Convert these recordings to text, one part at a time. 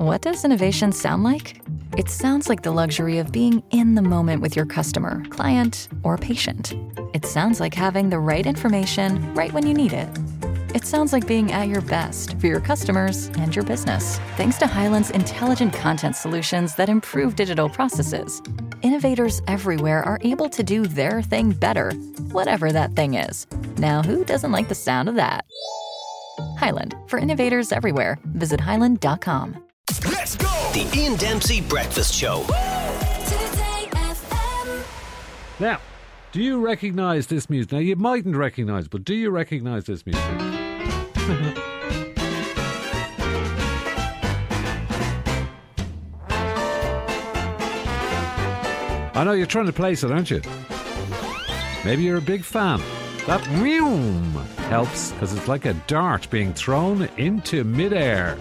What does innovation sound like? It sounds like the luxury of being in the moment with your customer, client, or patient. It sounds like having the right information right when you need it. It sounds like being at your best for your customers and your business. Thanks to Hyland's intelligent content solutions that improve digital processes, innovators everywhere are able to do their thing better, whatever that thing is. Now, who doesn't like the sound of that? Hyland, for innovators everywhere. Visit hyland.com. Let's go! The Ian Dempsey Breakfast Show. Now, do you recognise this music? Now, you mightn't recognise, but do you recognise this music? I know you're trying to place it, aren't you? Maybe you're a big fan. That whew helps, because it's like a dart being thrown into midair.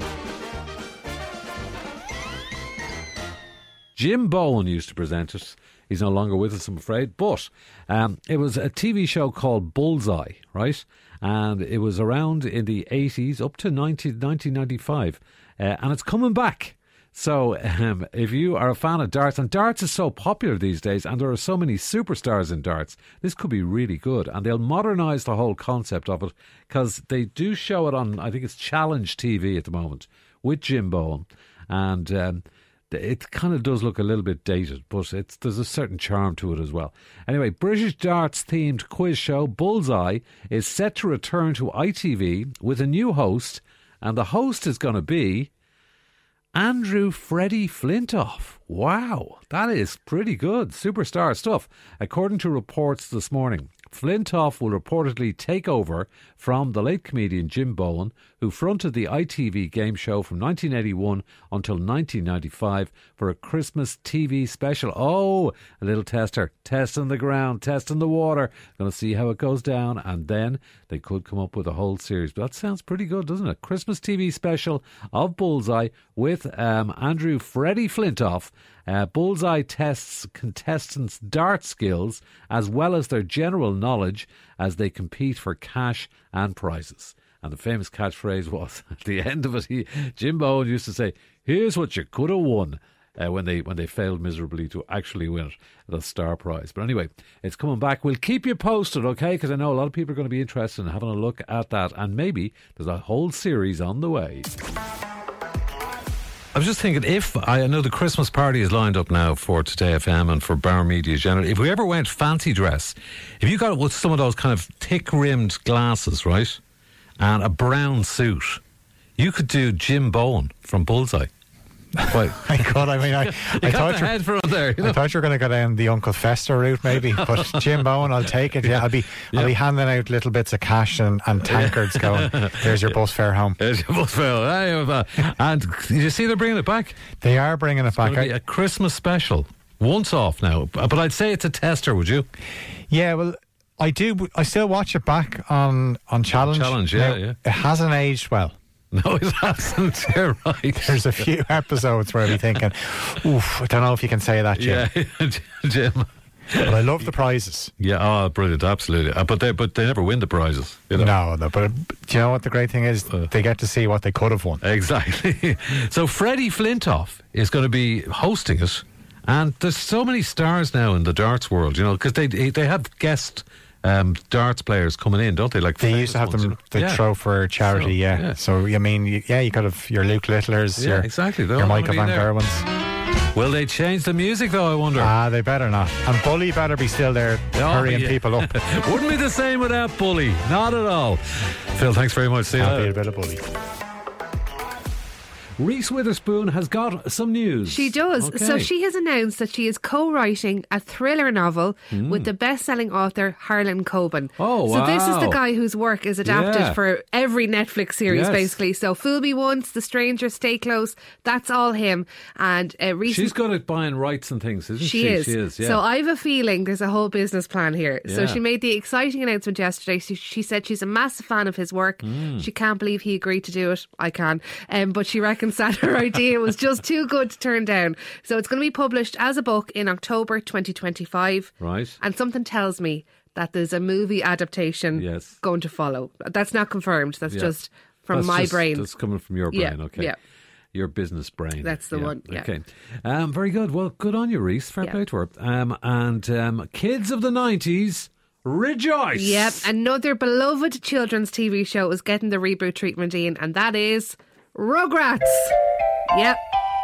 Jim Bowen used to present it. He's no longer with us, I'm afraid. But it was a TV show called Bullseye, right? And it was around in the 80s up to 1995. And it's coming back. So if you are a fan of darts, and darts is so popular these days, and there are so many superstars in darts, this could be really good. And they'll modernise the whole concept of it, because they do show it on, I think it's Challenge TV at the moment, with Jim Bowen. And it kind of does look a little bit dated, but there's a certain charm to it as well. Anyway, British darts themed quiz show Bullseye is set to return to ITV with a new host, and the host is going to be Andrew Freddie Flintoff. Wow, that is pretty good. Superstar stuff. According to reports this morning, Flintoff will reportedly take over from the late comedian Jim Bowen, who fronted the ITV game show from 1981 until 1995 for a Christmas TV special. Oh, a little tester, testing the ground, testing the water, going to see how it goes down, and then they could come up with a whole series. But that sounds pretty good, doesn't it? Christmas TV special of Bullseye with Andrew Freddie Flintoff. Bullseye tests contestants' dart skills as well as their general knowledge as they compete for cash and prizes. And the famous catchphrase was, at the end of it, Jim Bowen used to say, "Here's what you could have won," when they failed miserably to actually win it, the star prize. But anyway, it's coming back. We'll keep you posted, okay? Because I know a lot of people are going to be interested in having a look at that. And maybe there's a whole series on the way. I was just thinking, I know the Christmas party is lined up now for Today FM and for Bauer Media generally. If we ever went fancy dress, if you got it with some of those kind of thick-rimmed glasses, right, and a brown suit, you could do Jim Bowen from Bullseye. Well, I could. I mean, I thought head for there. I thought you were going to go down the Uncle Fester route, maybe. But Jim Bowen, I'll take it. Yeah, I'll be handing out little bits of cash and tankards going, "There's your bus fare home." There's your bus fare. And did you see they're bringing it back? They are bringing it back. It's going to be a Christmas special, once off now. But I'd say it's a tester. Would you? Yeah. Well, I do. I still watch it back on Challenge. Challenge, yeah. It hasn't aged well. No, it hasn't. You're right. There's a few episodes where I'll be thinking, oof, I don't know if you can say that, Jim. Yeah, Jim. But I love the prizes. Yeah, brilliant, absolutely. But they never win the prizes. You No, know? but do you know what the great thing is? They get to see what they could have won. Exactly. So Freddie Flintoff is going to be hosting it, and there's so many stars now in the darts world, you know, because they have guest darts players coming in, don't they? Like they used to have them throw for charity, So I mean, you could have your Luke Littlers, your Michael Van Gerwens. Will they change the music though, I wonder? They better not. And Bully better be still there hurrying people up. Wouldn't be the same without Bully. Not at all. Phil, thanks very much. See you later. A bit of Bully. Reese Witherspoon has got some news. She does. Okay. So she has announced that she is co-writing a thriller novel with the best-selling author Harlan Coben. Oh, wow. So this is the guy whose work is adapted for every Netflix series, basically. So Fool Me Once, The Stranger, Stay Close, that's all him. And she's good at buying rights and things, isn't she? She is. She is, yeah. So I have a feeling there's a whole business plan here. Yeah. So she made the exciting announcement yesterday. She said she's a massive fan of his work. She can't believe he agreed to do it. I can. But she reckons that her idea was just too good to turn down. So it's going to be published as a book in October 2025. Right. And something tells me that there's a movie adaptation going to follow. That's not confirmed. That's just from my brain. That's coming from your brain, okay. Yeah. your business brain. That's the one, yeah. Okay. Very good. Well, good on you, Reese. Fair Yeah. play to her. And kids of the 90s, rejoice! Yep, another beloved children's TV show is getting the reboot treatment, Ian, and that is Rugrats. Yep.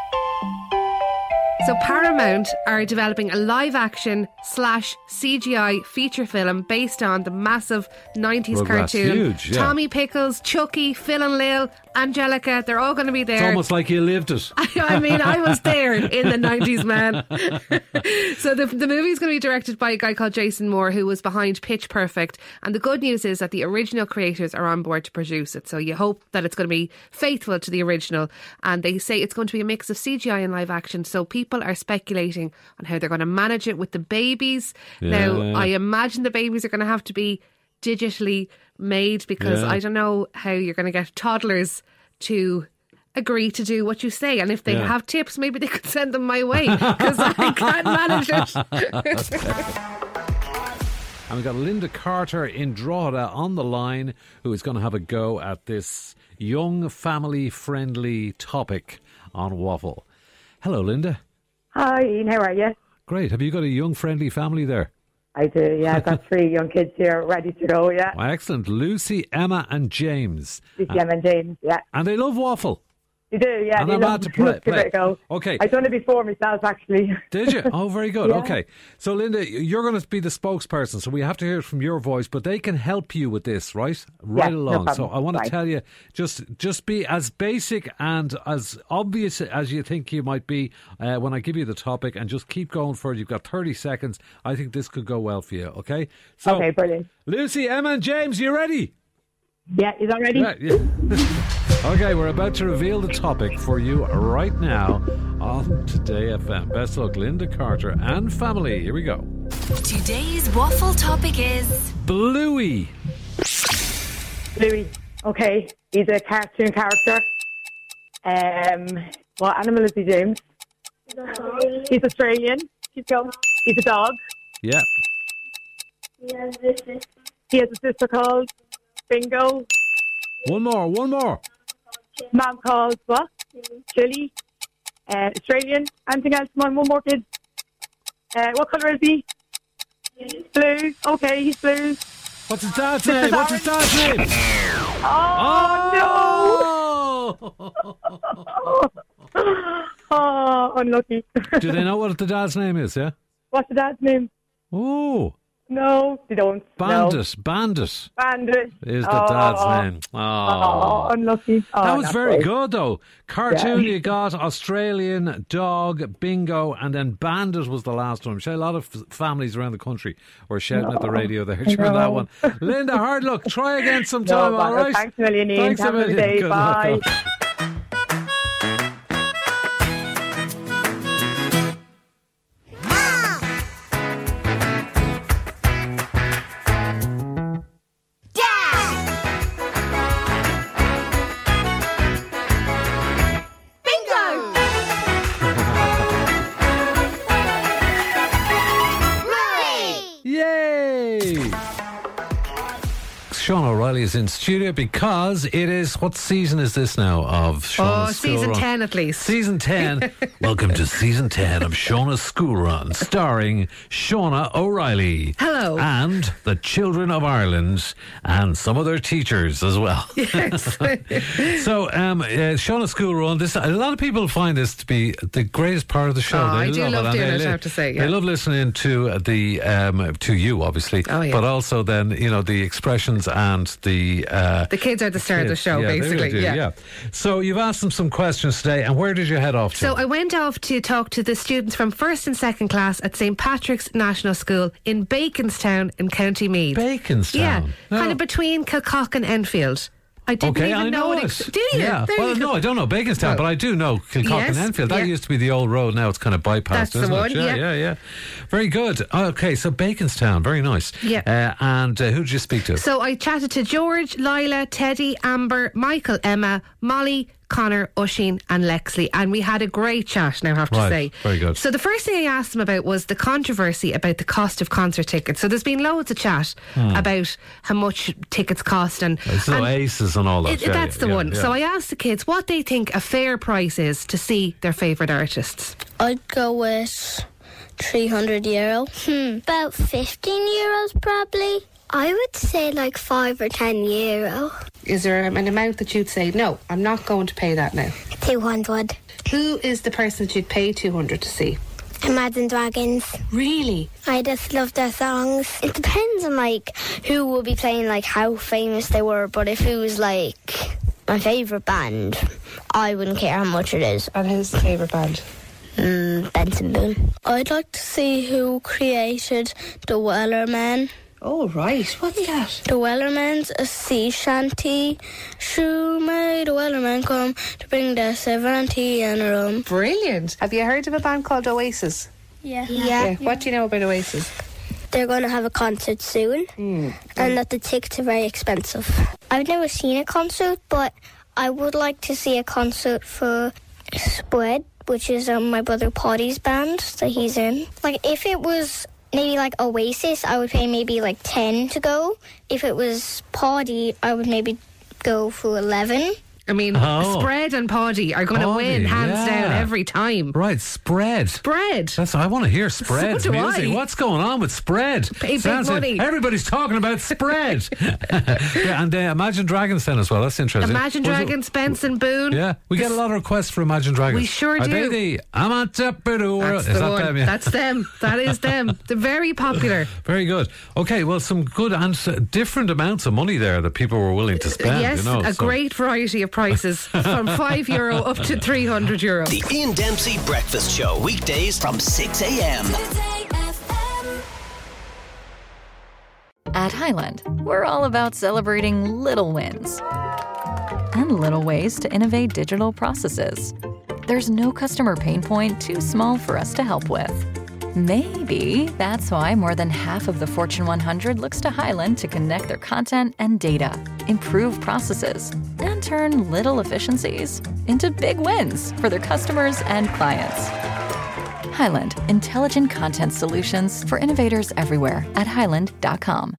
So Paramount are developing a live-action / CGI feature film based on the massive 90s Rugrats, cartoon. huge, yeah. Tommy Pickles, Chucky, Phil and Lil, Angelica, they're all going to be there. It's almost like you lived it. I mean, I was there in the 90s, man. So the movie's going to be directed by a guy called Jason Moore, who was behind Pitch Perfect. And the good news is that the original creators are on board to produce it. So you hope that it's going to be faithful to the original. And they say it's going to be a mix of CGI and live action. So people are speculating on how they're going to manage it with the babies. Now, I imagine the babies are going to have to be digitally made, because I don't know how you're going to get toddlers to agree to do what you say. And if they have tips, maybe they could send them my way, because I can't manage it. And we've got Linda Carter in Drogheda on the line, who is going to have a go at this young, family-friendly topic on Waffle. Hello, Linda. Hi, Ian, how are you? Great. Have you got a young, friendly family there? I do, yeah. I've got 3 young kids here ready to go, yeah. Well, excellent. Lucy, Emma and James. Lucy, Emma and James, yeah. And they love Waffle. You do, yeah. And they I'm love allowed to play. give it a go. Okay. I've done it before myself, actually. Did you? Oh, very good. Yeah. Okay. So, Linda, you're going to be the spokesperson, so we have to hear it from your voice, but they can help you with this, right? Right Yeah, no along. So problem. I want to Right. tell you, just be as basic and as obvious as you think you might be when I give you the topic, and just keep going for it. You've got 30 seconds. I think this could go well for you, okay? So, Okay, brilliant. Lucy, Emma and James, you ready? Yeah, is that ready? Yeah. Okay, we're about to reveal the topic for you right now on Today FM. Best of luck, Linda Carter and family. Here we go. Today's waffle topic is Bluey. Louis. Okay, he's a cartoon character. What animal is he, James? He's Australian. He's a dog. Yeah. He has a sister called Bingo. One more. Mom called what? Chili. Australian. Anything else? Come on, one more kid. What colour is he? Blue. Okay, he's blue. What's his dad's name? Oh, no! Oh, unlucky. Do they know what the dad's name is, yeah? What's the dad's name? Oh, No, they don't. Bandit. No. Bandit Bandit. is the dad's name. Oh, unlucky. Oh, That was not very great. good, though. Cartoon, Yeah. you got Australian, dog, bingo, and then Bandit was the last one. I'm sure a lot of families around the country were shouting at the radio there during that No. one. Linda, hard luck. Try again sometime, No, all right? Thanks a million, Ian. Thanks a Have a good million. day. Good luck. Bye. Yay! Sean O'Reilly is in studio because it is, what season is this now of Shauna's School season Run? 10 at least. Season 10. Welcome to season 10 of Shauna's School Run, starring Shauna O'Reilly. Hello. And the children of Ireland and some of their teachers as well. Yes. So, Shauna's School Run, a lot of people find this to be the greatest part of the show. Oh, I do love and doing they it, I have to say, yeah. They love listening to to you, obviously, Oh, yeah. but also then, the expressions and the kids are the star of the show, yeah, they basically. really do, yeah. So you've asked them some questions today, and where did you head off to? So I went off to talk to the students from first and second class at St. Patrick's National School in Baconstown in County Meath. Baconstown? Yeah, No. kind of between Kilcock and Enfield. I didn't Okay, even I know it. it. Do you? Yeah. There Well, you go. no, I don't know Baconstown, Well, but I do know Kilcock yes, and Enfield. That yeah. used to be the old road. Now it's kind of bypassed, That's the isn't one, it? yeah. Very good. Okay, so Baconstown, very nice. Yeah. And who did you speak to? So I chatted to George, Lila, Teddy, Amber, Michael, Emma, Molly, Connor, Oisin and Lexley, and we had a great chat, now I have to Right, say. very good. So the first thing I asked them about was the controversy about the cost of concert tickets. So there's been loads of chat about how much tickets cost, and Oasis and all that. that's the one. Yeah. So I asked the kids what they think a fair price is to see their favourite artists. I'd go with €300. About €15 probably. I would say like €5 or €10. Is there an amount that you'd say, no, I'm not going to pay that now? 200. Who is the person that you'd pay 200 to see? Imagine Dragons. Really? I just love their songs. It depends on like who will be playing, like how famous they were. But if it was like my favourite band, I wouldn't care how much it is. And who's the favourite band? Benson Boone. I'd like to see who created the Wellerman. Oh, right. What's that? The Wellerman's a sea shanty. Shoo may the Wellerman come to bring the 70 and rum. Brilliant. Have you heard of a band called Oasis? Yeah. What do you know about Oasis? They're going to have a concert soon, and that the tickets are very expensive. I've never seen a concert, but I would like to see a concert for Spread, which is my brother Paddy's band that he's in. Like, if it was maybe like Oasis, I would pay maybe like 10 to go. If it was Paddy, I would maybe go for 11. I mean, Spread and Paddy are going to win hands down every time. Right, Spread. I want to hear Spread's So do music. I. What's going on with Spread? Pay big money. Everybody's talking about Spread. Yeah, and Imagine Dragons then as well. That's interesting. Imagine Dragons, Benson Boone. Yeah, we get a lot of requests for Imagine Dragons. We sure Are do. they the I'm on top of the world? That's Is the that one. them? Yeah. That's them. That is them. They're very popular. Very good. Okay, well, some good and different amounts of money there that people were willing to spend. Yes, a great variety of prices. From €5 up to €300. The Ian Dempsey Breakfast Show, weekdays from 6 a.m. At Highland, we're all about celebrating little wins and little ways to innovate digital processes. There's no customer pain point too small for us to help with. Maybe that's why more than half of the Fortune 100 looks to Highland to connect their content and data, improve processes, and turn little efficiencies into big wins for their customers and clients. Highland, intelligent content solutions for innovators everywhere at highland.com.